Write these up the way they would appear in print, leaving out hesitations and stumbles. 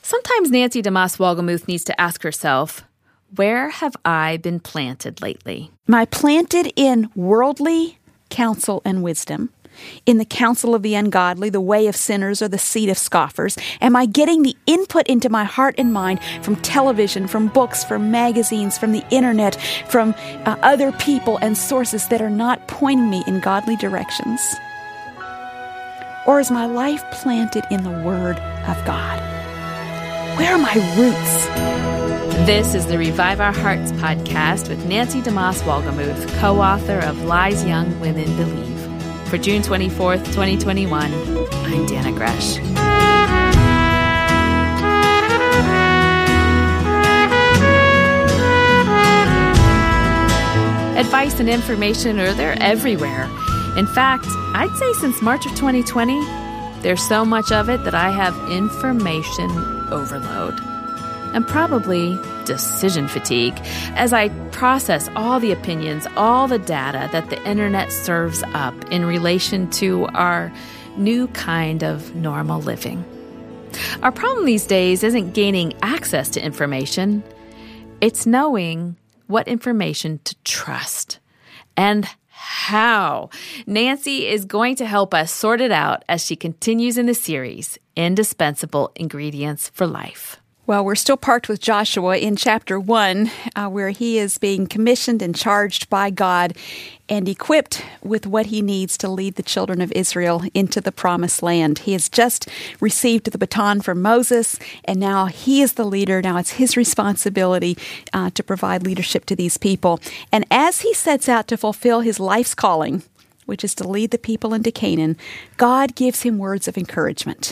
Sometimes Nancy DeMoss Wolgemuth needs to ask herself, where have I been planted lately? Am I planted in worldly counsel and wisdom, in the counsel of the ungodly, the way of sinners, or the seat of scoffers? Am I getting the input into my heart and mind from television, from books, from magazines, from the internet, from other people and sources that are not pointing me in godly directions? Or is my life planted in the Word of God? Where are my roots? This is the Revive Our Hearts podcast with Nancy DeMoss Wolgemuth, co-author of Lies Young Women Believe. For June 24th, 2021, I'm Dana Gresh. Advice and information they're everywhere. In fact, I'd say since March of 2020, there's so much of it that I have information overload. And probably decision fatigue as I process all the opinions, all the data that the internet serves up in relation to our new kind of normal living. Our problem these days isn't gaining access to information. It's knowing what information to trust and how. Nancy is going to help us sort it out as she continues in the series, Indispensable Ingredients for Life. Well, we're still parked with Joshua in chapter 1, where he is being commissioned and charged by God and equipped with what he needs to lead the children of Israel into the promised land. He has just received the baton from Moses, and now he is the leader. Now it's his responsibility to provide leadership to these people. And as he sets out to fulfill his life's calling, which is to lead the people into Canaan, God gives him words of encouragement.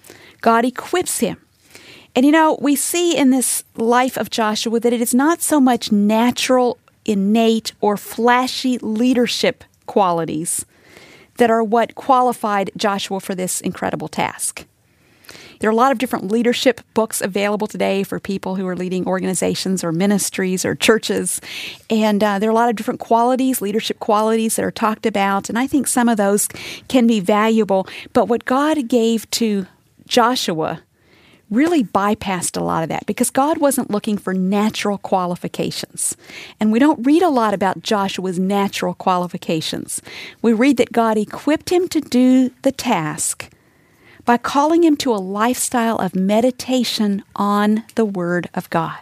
God equips him. And we see in this life of Joshua that it is not so much natural, innate, or flashy leadership qualities that are what qualified Joshua for this incredible task. There are a lot of different leadership books available today for people who are leading organizations or ministries or churches. And there are a lot of different qualities, leadership qualities that are talked about. And I think some of those can be valuable. But what God gave to Joshua really bypassed a lot of that because God wasn't looking for natural qualifications. And we don't read a lot about Joshua's natural qualifications. We read that God equipped him to do the task by calling him to a lifestyle of meditation on the Word of God.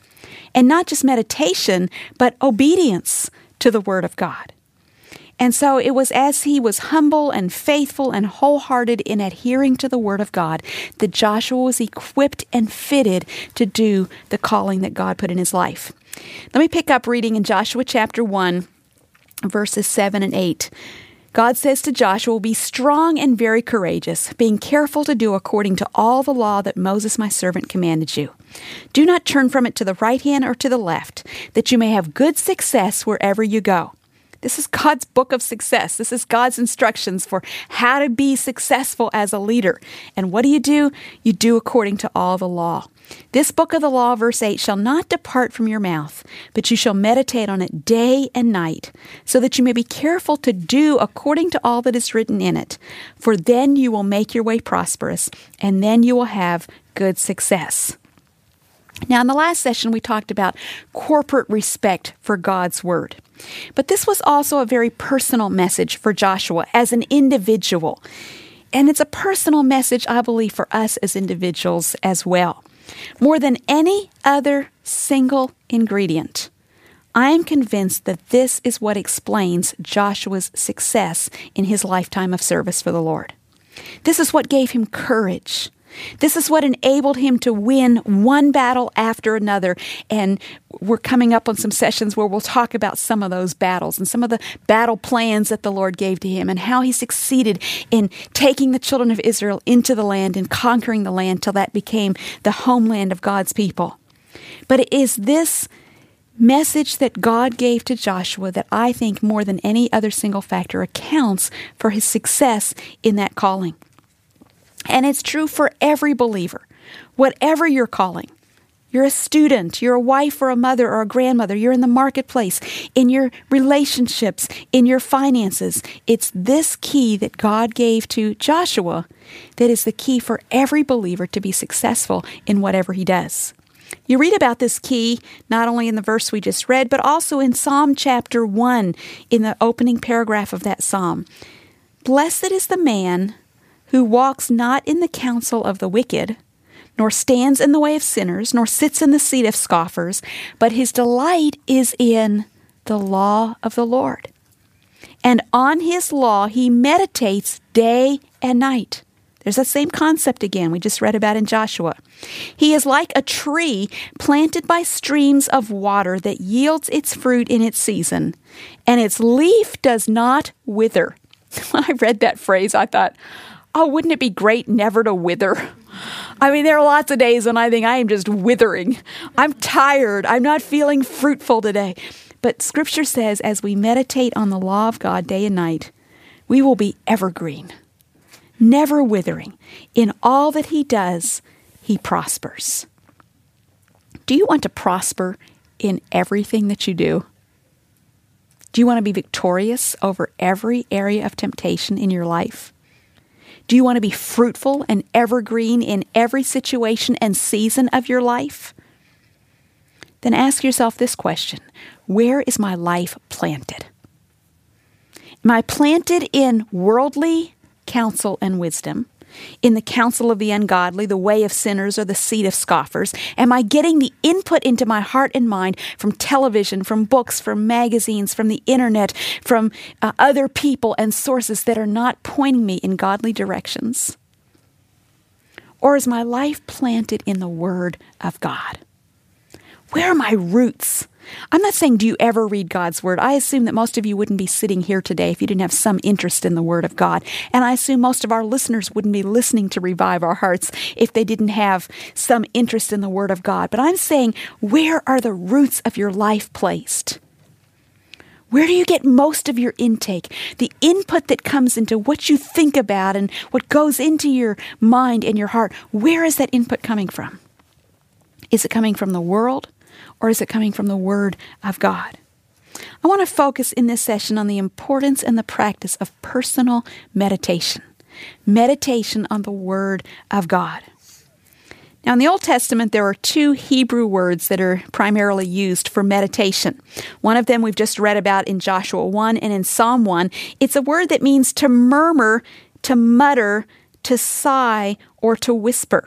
And not just meditation, but obedience to the Word of God. And so it was as he was humble and faithful and wholehearted in adhering to the Word of God that Joshua was equipped and fitted to do the calling that God put in his life. Let me pick up reading in Joshua chapter 1, verses 7 and 8. God says to Joshua, "Be strong and very courageous, being careful to do according to all the law that Moses my servant commanded you. Do not turn from it to the right hand or to the left, that you may have good success wherever you go." This is God's book of success. This is God's instructions for how to be successful as a leader. And what do? You do according to all the law. This book of the law, verse 8, shall not depart from your mouth, but you shall meditate on it day and night, so that you may be careful to do according to all that is written in it. For then you will make your way prosperous, and then you will have good success. Now, in the last session, we talked about corporate respect for God's Word. But this was also a very personal message for Joshua as an individual. And it's a personal message, I believe, for us as individuals as well. More than any other single ingredient, I am convinced that this is what explains Joshua's success in his lifetime of service for the Lord. This is what gave him courage. This is what enabled him to win one battle after another. And we're coming up on some sessions where we'll talk about some of those battles and some of the battle plans that the Lord gave to him and how he succeeded in taking the children of Israel into the land and conquering the land till that became the homeland of God's people. But it is this message that God gave to Joshua that I think more than any other single factor accounts for his success in that calling. And it's true for every believer. Whatever your calling, You're a student, you're a wife or a mother or a grandmother, you're in the marketplace, in your relationships, in your finances. It's this key that God gave to Joshua that is the key for every believer to be successful in whatever he does. You read about this key not only in the verse we just read, but also in Psalm chapter 1, in the opening paragraph of that psalm. Blessed is the man who walks not in the counsel of the wicked, nor stands in the way of sinners, nor sits in the seat of scoffers, but his delight is in the law of the Lord. And on his law he meditates day and night. There's that same concept again we just read about in Joshua. He is like a tree planted by streams of water that yields its fruit in its season, and its leaf does not wither. When I read that phrase, I thought, oh, wouldn't it be great never to wither? I mean, there are lots of days when I think I am just withering. I'm tired. I'm not feeling fruitful today. But Scripture says as we meditate on the law of God day and night, we will be evergreen, never withering. In all that he does, he prospers. Do you want to prosper in everything that you do? Do you want to be victorious over every area of temptation in your life? Do you want to be fruitful and evergreen in every situation and season of your life? Then ask yourself this question: where is my life planted? Am I planted in worldly counsel and wisdom, in the counsel of the ungodly, the way of sinners, or the seat of scoffers? Am I getting the input into my heart and mind from television, from books, from magazines, from the internet, from other people and sources that are not pointing me in godly directions? Or is my life planted in the Word of God? Where are my roots? I'm not saying do you ever read God's Word. I assume that most of you wouldn't be sitting here today if you didn't have some interest in the Word of God. And I assume most of our listeners wouldn't be listening to Revive Our Hearts if they didn't have some interest in the Word of God. But I'm saying, where are the roots of your life placed? Where do you get most of your intake? The input that comes into what you think about and what goes into your mind and your heart, where is that input coming from? Is it coming from the world? Or is it coming from the Word of God? I want to focus in this session on the importance and the practice of personal meditation. Meditation on the Word of God. Now, in the Old Testament, there are two Hebrew words that are primarily used for meditation. One of them we've just read about in Joshua 1 and in Psalm 1. It's a word that means to murmur, to mutter, to sigh, or to whisper.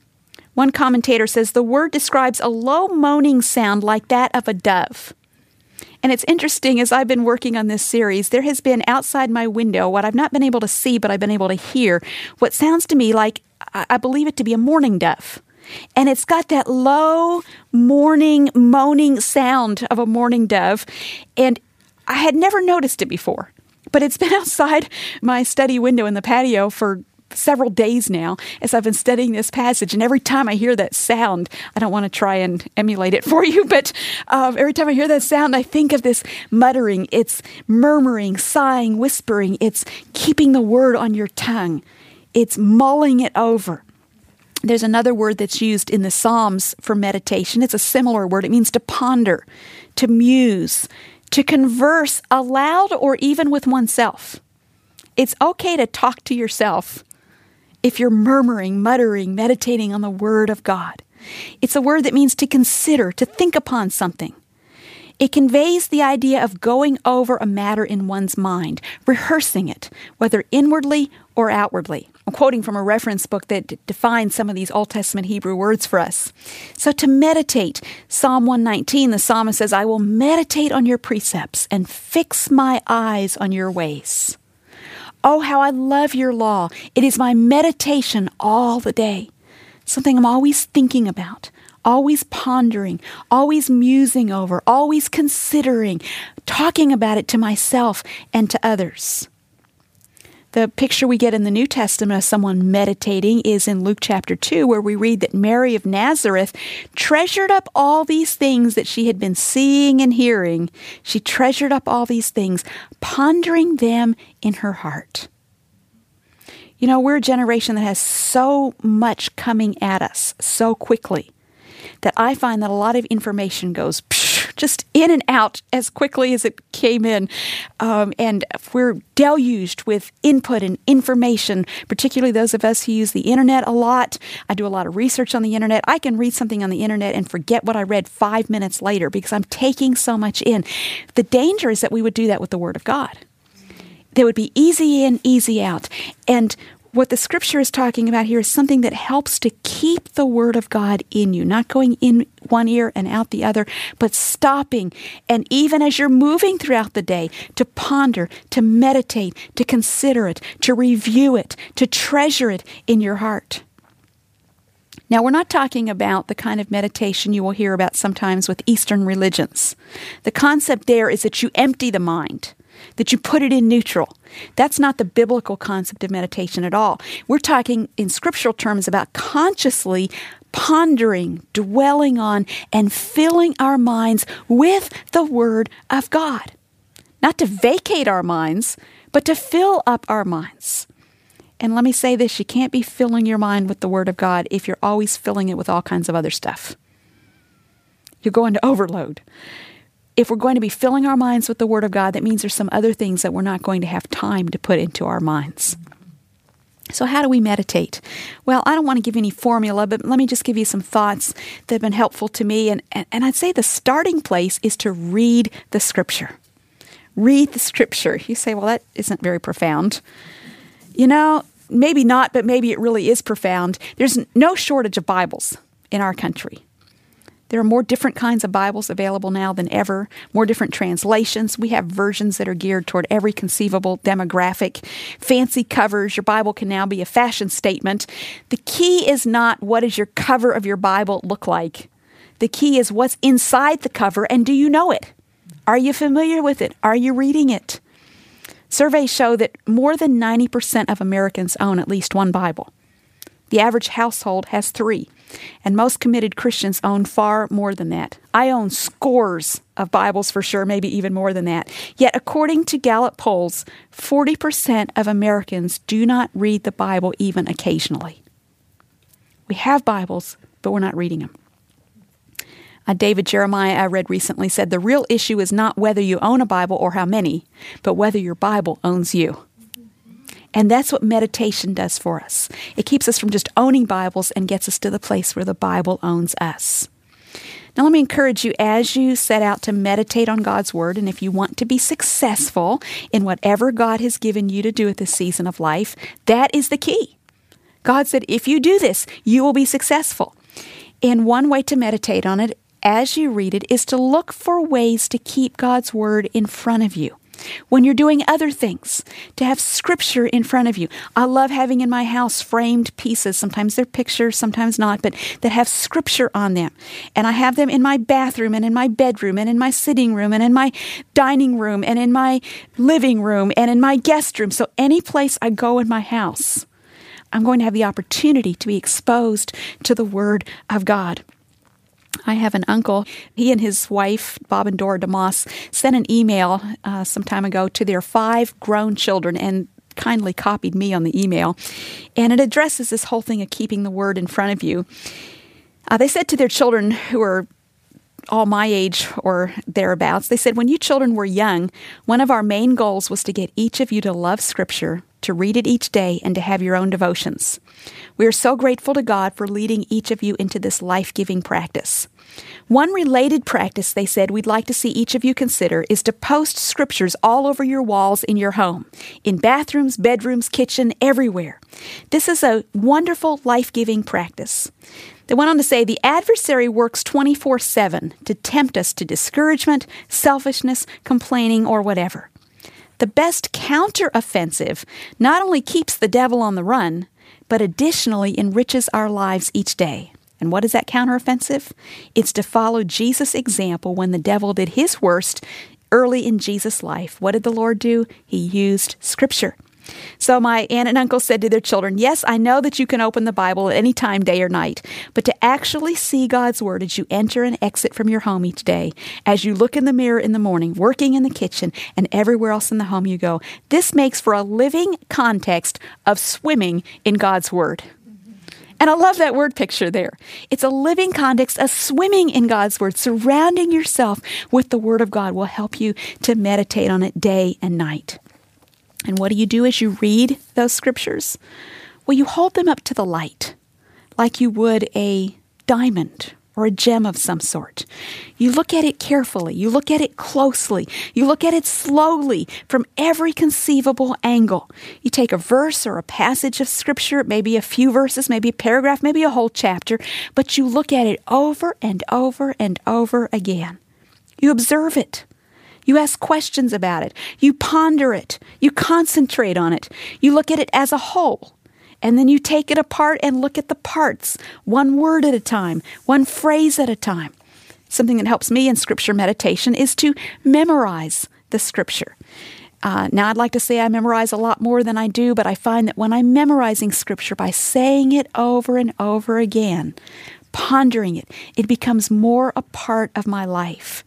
One commentator says the word describes a low moaning sound like that of a dove. And it's interesting, as I've been working on this series, there has been outside my window what I've not been able to see, but I've been able to hear, what sounds to me like, I believe it to be a mourning dove. And it's got that low mourning, moaning sound of a mourning dove. And I had never noticed it before. But it's been outside my study window in the patio for several days now as I've been studying this passage, and every time I hear that sound, I don't want to try and emulate it for you, but every time I hear that sound, I think of this muttering. It's murmuring, sighing, whispering. It's keeping the word on your tongue. It's mulling it over. There's another word that's used in the Psalms for meditation. It's a similar word. It means to ponder, to muse, to converse aloud or even with oneself. It's okay to talk to yourself if you're murmuring, muttering, meditating on the Word of God. It's a word that means to consider, to think upon something. It conveys the idea of going over a matter in one's mind, rehearsing it, whether inwardly or outwardly. I'm quoting from a reference book that defines some of these Old Testament Hebrew words for us. So to meditate, Psalm 119, the psalmist says, I will meditate on your precepts and fix my eyes on your ways. Oh, how I love your law. It is my meditation all the day. Something I'm always thinking about, always pondering, always musing over, always considering, talking about it to myself and to others. The picture we get in the New Testament of someone meditating is in Luke chapter 2, where we read that Mary of Nazareth treasured up all these things that she had been seeing and hearing. She treasured up all these things, pondering them in her heart. You know, we're a generation that has so much coming at us so quickly that I find that a lot of information goes just in and out as quickly as it came in. And we're deluged with input and information, particularly those of us who use the internet a lot. I do a lot of research on the internet. I can read something on the internet and forget what I read 5 minutes later because I'm taking so much in. The danger is that we would do that with the Word of God. There would be easy in, easy out. And what the Scripture is talking about here is something that helps to keep the Word of God in you, not going in one ear and out the other, but stopping. And even as you're moving throughout the day, to ponder, to meditate, to consider it, to review it, to treasure it in your heart. Now, we're not talking about the kind of meditation you will hear about sometimes with Eastern religions. The concept there is that you empty the mind, that you put it in neutral. That's not the biblical concept of meditation at all. We're talking in scriptural terms about consciously pondering, dwelling on, and filling our minds with the Word of God. Not to vacate our minds, but to fill up our minds. And let me say this, you can't be filling your mind with the Word of God if you're always filling it with all kinds of other stuff. You're going to overload. If we're going to be filling our minds with the Word of God, that means there's some other things that we're not going to have time to put into our minds. So how do we meditate? Well, I don't want to give you any formula, but let me just give you some thoughts that have been helpful to me. And I'd say the starting place is to read the Scripture. Read the Scripture. You say, well, that isn't very profound. You know, maybe not, but maybe it really is profound. There's no shortage of Bibles in our country. There are more different kinds of Bibles available now than ever, more different translations. We have versions that are geared toward every conceivable demographic. Fancy covers. Your Bible can now be a fashion statement. The key is not what does your cover of your Bible look like. The key is what's inside the cover, and do you know it? Are you familiar with it? Are you reading it? Surveys show that more than 90% of Americans own at least one Bible. The average household has 3, and most committed Christians own far more than that. I own scores of Bibles for sure, maybe even more than that. Yet, according to Gallup polls, 40% of Americans do not read the Bible even occasionally. We have Bibles, but we're not reading them. David Jeremiah, I read recently, said the real issue is not whether you own a Bible or how many, but whether your Bible owns you. And that's what meditation does for us. It keeps us from just owning Bibles and gets us to the place where the Bible owns us. Now, let me encourage you as you set out to meditate on God's Word, and if you want to be successful in whatever God has given you to do at this season of life, that is the key. God said, if you do this, you will be successful. And one way to meditate on it as you read it is to look for ways to keep God's Word in front of you. When you're doing other things, to have Scripture in front of you. I love having in my house framed pieces. Sometimes they're pictures, sometimes not, but that have Scripture on them. And I have them in my bathroom and in my bedroom and in my sitting room and in my dining room and in my living room and in my guest room. So any place I go in my house, I'm going to have the opportunity to be exposed to the Word of God. I have an uncle. He and his wife, Bob and Dora DeMoss, sent an email some time ago to their 5 grown children and kindly copied me on the email. And it addresses this whole thing of keeping the Word in front of you. They said to their children, who are all my age or thereabouts, they said, when you children were young, one of our main goals was to get each of you to love Scripture, to read it each day, and to have your own devotions. We are so grateful to God for leading each of you into this life-giving practice. One related practice, they said, we'd like to see each of you consider is to post scriptures all over your walls in your home, in bathrooms, bedrooms, kitchen, everywhere. This is a wonderful life-giving practice. They went on to say, the adversary works 24/7 to tempt us to discouragement, selfishness, complaining, or whatever. The best counter-offensive not only keeps the devil on the run, but additionally enriches our lives each day. And what is that counteroffensive? It's to follow Jesus' example when the devil did his worst early in Jesus' life. What did the Lord do? He used Scripture. So my aunt and uncle said to their children, yes, I know that you can open the Bible at any time, day or night, but to actually see God's Word as you enter and exit from your home each day, as you look in the mirror in the morning, working in the kitchen, and everywhere else in the home you go, this makes for a living context of swimming in God's Word. And I love that word picture there. It's a living context, a swimming in God's Word. Surrounding yourself with the Word of God will help you to meditate on it day and night. And what do you do as you read those scriptures? Well, you hold them up to the light like you would a diamond or a gem of some sort. You look at it carefully. You look at it closely. You look at it slowly from every conceivable angle. You take a verse or a passage of Scripture, maybe a few verses, maybe a paragraph, maybe a whole chapter, but you look at it over and over and over again. You observe it. You ask questions about it. You ponder it. You concentrate on it. You look at it as a whole. And then you take it apart and look at the parts, one word at a time, one phrase at a time. Something that helps me in Scripture meditation is to memorize the Scripture. Now, I'd like to say I memorize a lot more than I do, but I find that when I'm memorizing Scripture by saying it over and over again, pondering it, it becomes more a part of my life.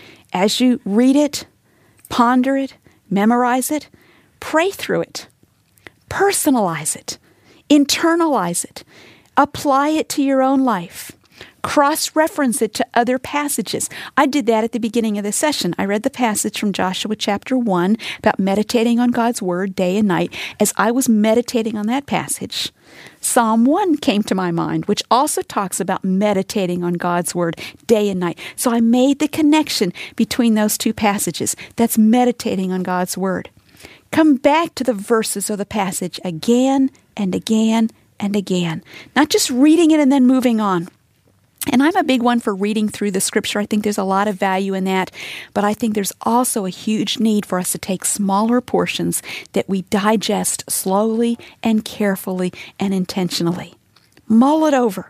As you read it, ponder it, memorize it, pray through it, personalize it, internalize it, apply it to your own life, cross-reference it to other passages. I did that at the beginning of this session. I read the passage from Joshua chapter 1 about meditating on God's Word day and night. As I was meditating on that passage, Psalm 1 came to my mind, which also talks about meditating on God's Word day and night. So I made the connection between those two passages. That's meditating on God's Word. Come back to the verses of the passage again and again and again. Not just reading it and then moving on. And I'm a big one for reading through the Scripture. I think there's a lot of value in that. But I think there's also a huge need for us to take smaller portions that we digest slowly and carefully and intentionally. Mull it over.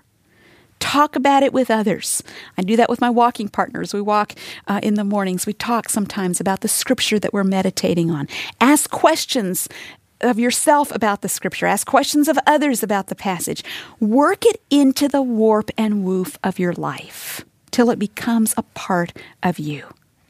Talk about it with others. I do that with my walking partners. We walk in the mornings. We talk sometimes about the Scripture that we're meditating on. Ask questions of yourself about the Scripture. Ask questions of others about the passage. Work it into the warp and woof of your life till it becomes a part of you.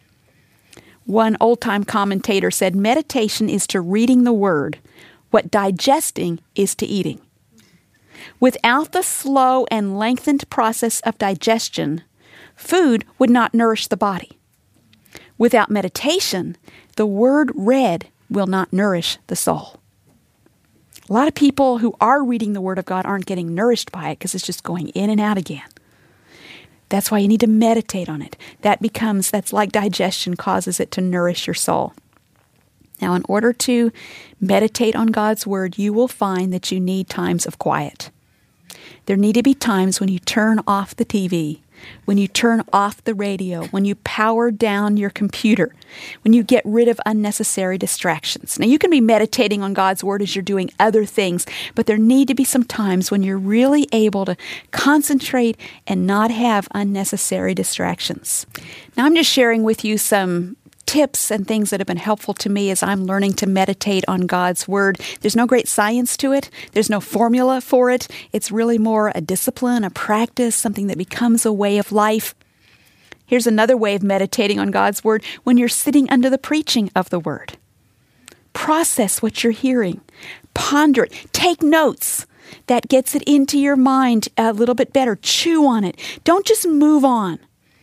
One old-time commentator said, meditation is to reading the Word what digesting is to eating. Without the slow and lengthened process of digestion, food would not nourish the body. Without meditation, the Word read will not nourish the soul. A lot of people who are reading the Word of God aren't getting nourished by it because it's just going in and out again. That's why you need to meditate on it. That's like digestion causes it to nourish your soul. Now, in order to meditate on God's Word, you will find that you need times of quiet. There need to be times when you turn off the TV, when you turn off the radio, when you power down your computer, when you get rid of unnecessary distractions. Now, you can be meditating on God's Word as you're doing other things, but there need to be some times when you're really able to concentrate and not have unnecessary distractions. Now, I'm just sharing with you some tips and things that have been helpful to me as I'm learning to meditate on God's Word. There's no great science to it. There's no formula for it. It's really more a discipline, a practice, something that becomes a way of life. Here's another way of meditating on God's Word when you're sitting under the preaching of the Word. Process what you're hearing. Ponder it. Take notes. That gets it into your mind a little bit better. Chew on it. Don't just move on.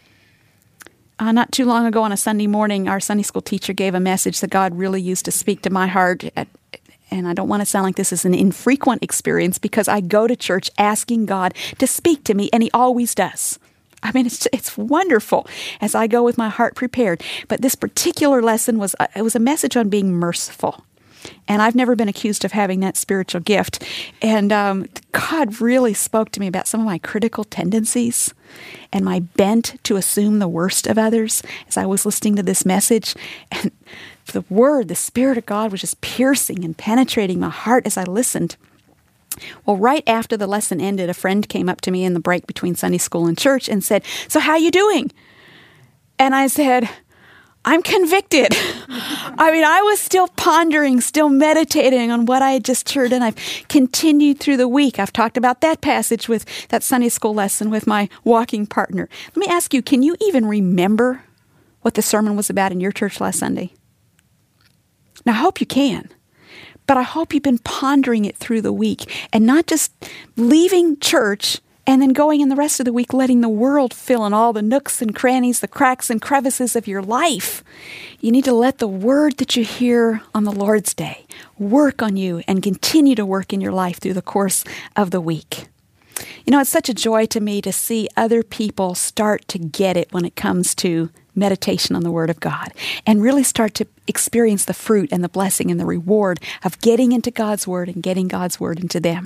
Not too long ago on a Sunday morning, our Sunday school teacher gave a message that God really used to speak to my heart. And I don't want to sound like this is an infrequent experience because I go to church asking God to speak to me, and He always does. I mean, it's wonderful as I go with my heart prepared. But this particular lesson was a message on being merciful. And I've never been accused of having that spiritual gift. And God really spoke to me about some of my critical tendencies and my bent to assume the worst of others as I was listening to this message. And the Word, the Spirit of God was just piercing and penetrating my heart as I listened. Well, right after the lesson ended, a friend came up to me in the break between Sunday school and church and said, "So how you doing?" And I said, "I'm convicted." I was still pondering, still meditating on what I had just heard, and I've continued through the week. I've talked about that passage with that Sunday school lesson with my walking partner. Let me ask you, can you even remember what the sermon was about in your church last Sunday? Now, I hope you can. But I hope you've been pondering it through the week and not just leaving church and then going in the rest of the week letting the world fill in all the nooks and crannies, the cracks and crevices of your life. You need to let the word that you hear on the Lord's Day work on you and continue to work in your life through the course of the week. You know, it's such a joy to me to see other people start to get it when it comes to meditation on the Word of God and really start to experience the fruit and the blessing and the reward of getting into God's Word and getting God's Word into them.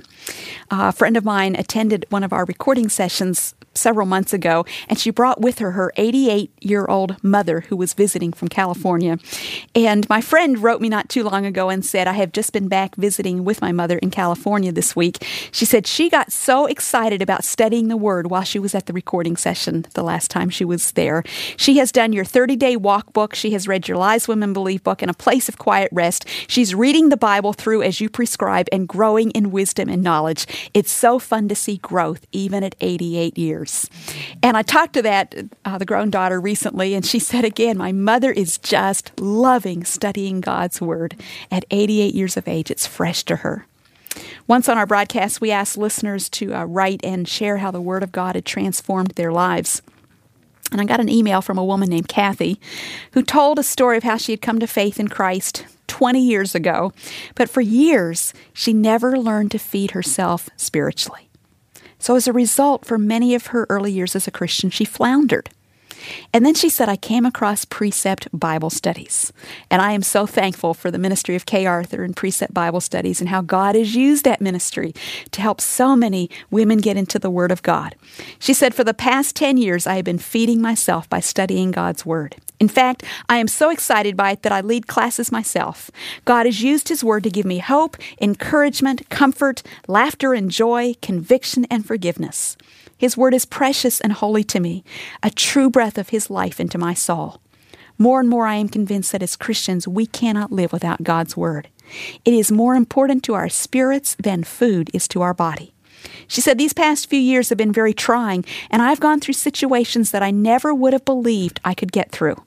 A friend of mine attended one of our recording sessions several months ago, and she brought with her her 88-year-old mother who was visiting from California. And my friend wrote me not too long ago and said, I have just been back visiting with my mother in California this week. She said she got so excited about studying the Word while she was at the recording session the last time she was there. She has done your 30-day walk book. She has read your Lies Women Believe book and A Place of Quiet Rest. She's reading the Bible through as you prescribe and growing in wisdom and knowledge. It's so fun to see growth even at 88 years. And I talked to the grown daughter recently, and she said again, my mother is just loving studying God's Word. At 88 years of age, it's fresh to her. Once on our broadcast, we asked listeners to write and share how the Word of God had transformed their lives. And I got an email from a woman named Kathy who told a story of how she had come to faith in Christ 20 years ago, but for years, she never learned to feed herself spiritually. So as a result, for many of her early years as a Christian, she floundered. And then she said, I came across Precept Bible Studies. And I am so thankful for the ministry of Kay Arthur and Precept Bible Studies and how God has used that ministry to help so many women get into the Word of God. She said, for the past 10 years, I have been feeding myself by studying God's Word. In fact, I am so excited by it that I lead classes myself. God has used His Word to give me hope, encouragement, comfort, laughter and joy, conviction and forgiveness. His Word is precious and holy to me, a true breath of His life into my soul. More and more I am convinced that as Christians, we cannot live without God's Word. It is more important to our spirits than food is to our body. She said, these past few years have been very trying, and I've gone through situations that I never would have believed I could get through.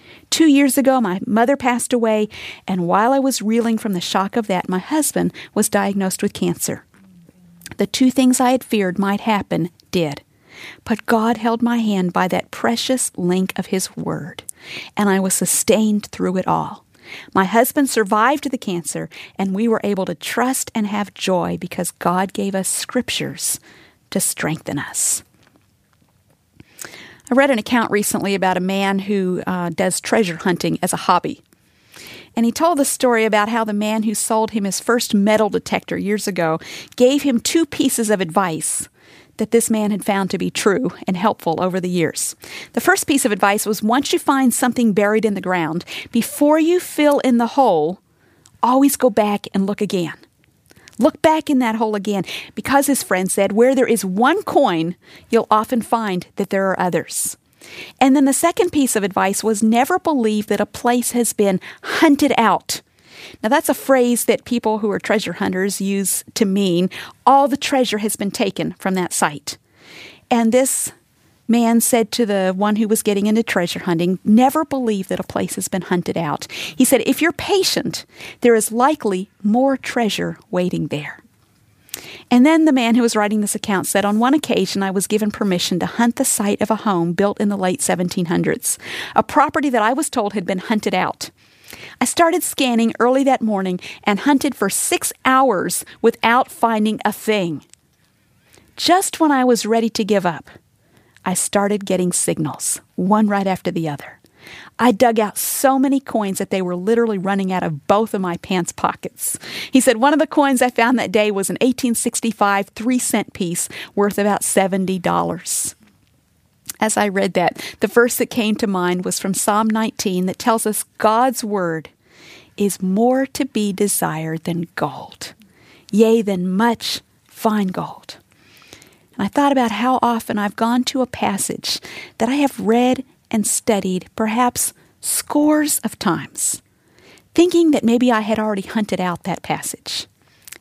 2 years ago, my mother passed away, and while I was reeling from the shock of that, my husband was diagnosed with cancer. The two things I had feared might happen did. But God held my hand by that precious link of His Word, and I was sustained through it all. My husband survived the cancer, and we were able to trust and have joy because God gave us scriptures to strengthen us. I read an account recently about a man who does treasure hunting as a hobby. And he told the story about how the man who sold him his first metal detector years ago gave him 2 pieces of advice that this man had found to be true and helpful over the years. The first piece of advice was, once you find something buried in the ground, before you fill in the hole, always go back and look again. Look back in that hole again, because his friend said, where there is one coin, you'll often find that there are others. And then the second piece of advice was, never believe that a place has been hunted out. Now, that's a phrase that people who are treasure hunters use to mean all the treasure has been taken from that site. And this man said to the one who was getting into treasure hunting, never believe that a place has been hunted out. He said, if you're patient, there is likely more treasure waiting there. And then the man who was writing this account said, on one occasion, I was given permission to hunt the site of a home built in the late 1700s, a property that I was told had been hunted out. I started scanning early that morning and hunted for 6 hours without finding a thing. Just when I was ready to give up, I started getting signals, one right after the other. I dug out so many coins that they were literally running out of both of my pants pockets. He said one of the coins I found that day was an 1865 3-cent piece worth about $70. As I read that, the verse that came to mind was from Psalm 19 that tells us God's Word is more to be desired than gold, yea, than much fine gold. And I thought about how often I've gone to a passage that I have read and studied perhaps scores of times, thinking that maybe I had already hunted out that passage.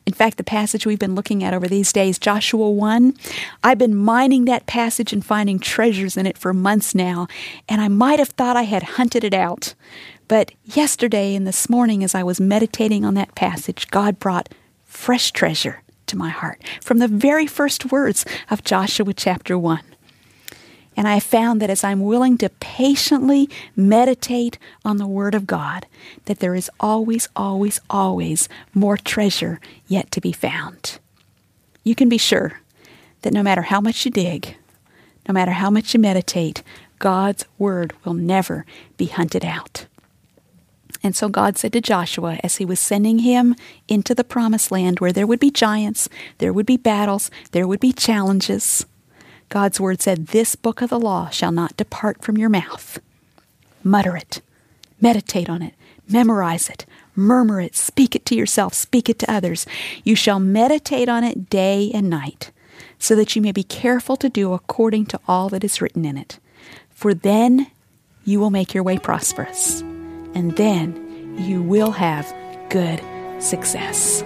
In fact, the passage we've been looking at over these days, Joshua 1, I've been mining that passage and finding treasures in it for months now, and I might have thought I had hunted it out. But yesterday and this morning, as I was meditating on that passage, God brought fresh treasure to my heart from the very first words of Joshua chapter 1. And I found that as I'm willing to patiently meditate on the Word of God, that there is always, always, always more treasure yet to be found. You can be sure that no matter how much you dig, no matter how much you meditate, God's Word will never be hunted out. And so God said to Joshua, as he was sending him into the promised land where there would be giants, there would be battles, there would be challenges, God's word said, "This book of the law shall not depart from your mouth." Mutter it, meditate on it, memorize it, murmur it, speak it to yourself, speak it to others. You shall meditate on it day and night, so that you may be careful to do according to all that is written in it. For then you will make your way prosperous, and then you will have good success.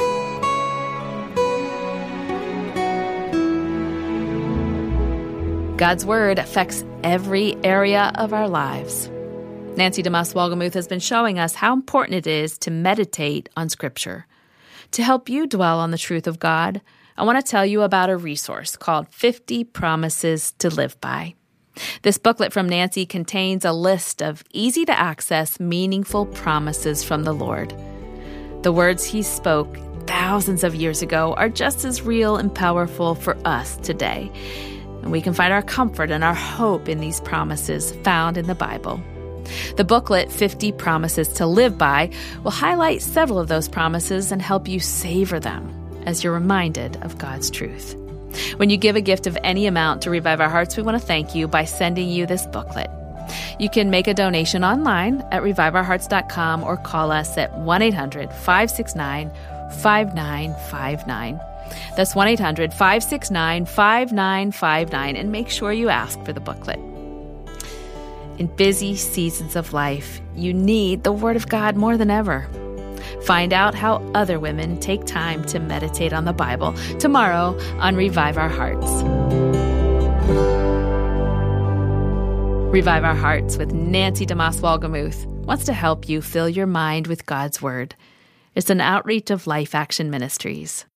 God's Word affects every area of our lives. Nancy DeMoss Wolgemuth has been showing us how important it is to meditate on Scripture. To help you dwell on the truth of God, I want to tell you about a resource called 50 Promises to Live By. This booklet from Nancy contains a list of easy-to-access, meaningful promises from the Lord. The words He spoke thousands of years ago are just as real and powerful for us today. And we can find our comfort and our hope in these promises found in the Bible. The booklet, 50 Promises to Live By, will highlight several of those promises and help you savor them as you're reminded of God's truth. When you give a gift of any amount to Revive Our Hearts, we want to thank you by sending you this booklet. You can make a donation online at reviveourhearts.com or call us at 1-800-569-5959. That's 1-800-569-5959, and make sure you ask for the booklet. In busy seasons of life, you need the Word of God more than ever. Find out how other women take time to meditate on the Bible tomorrow on Revive Our Hearts. Revive Our Hearts with Nancy DeMoss Wolgemuth wants to help you fill your mind with God's Word. It's an outreach of Life Action Ministries.